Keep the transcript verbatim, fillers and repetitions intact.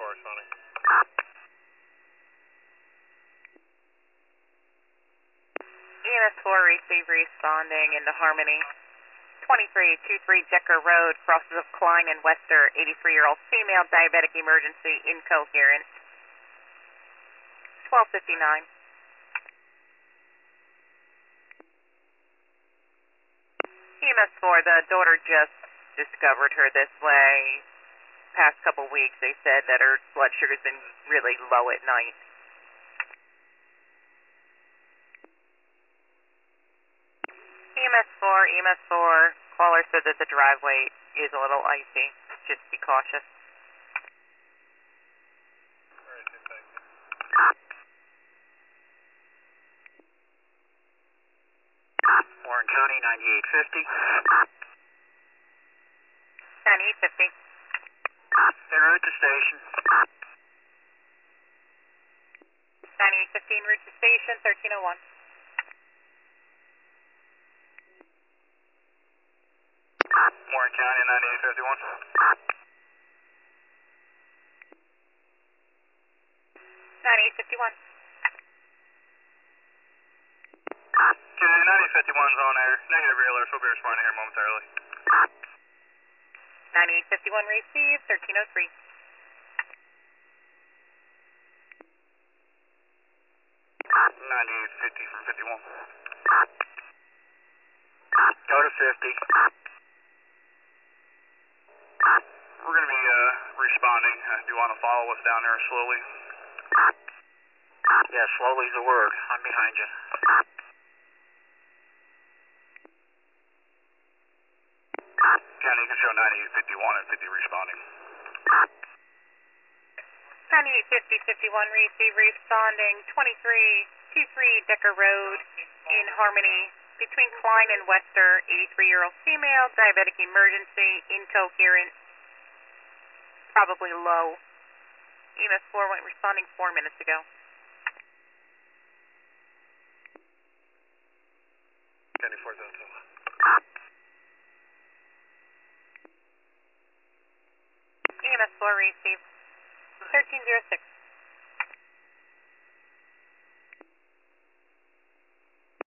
four responding. E M S four receive responding into Harmony. twenty-three twenty-three Decker Road, crosses of Klein and Wester, eighty-three-year-old female, diabetic emergency, incoherent. twelve fifty-nine. E M S four, the daughter just discovered her this way. Past couple weeks, they said that her blood sugar's been really low at night. E M S four, E M S four, caller said that the driveway is a little icy. Just be cautious. Alright, thank you. Warren County, ninety-eight fifty. ninety-eight fifty. En route to station. ninety-eight fifteen, route to station, thirteen oh one. Warren County, ninety-eight fifty-one. ninety-eight fifty-one. Okay, ninety-eight fifty-one's on air. Negative real alert, we'll be responding here momentarily. ninety-eight fifty-one received, thirteen oh three. ninety-eight fifty from fifty-one. Go to fifty. We're going to be uh, responding. Uh, do you want to follow us down there slowly? Yeah, slowly's the word. I'm behind you. County, you can show ninety-eight fifty-one and fifty responding. ninety-eight fifty, fifty-one receive responding, twenty-three twenty-three Decker Road in Harmony, between Klein and Wester, eighty-three-year-old female, diabetic emergency, incoherent, probably low. E M S four went responding four minutes ago. County four zone two. E M S four received, thirteen oh six.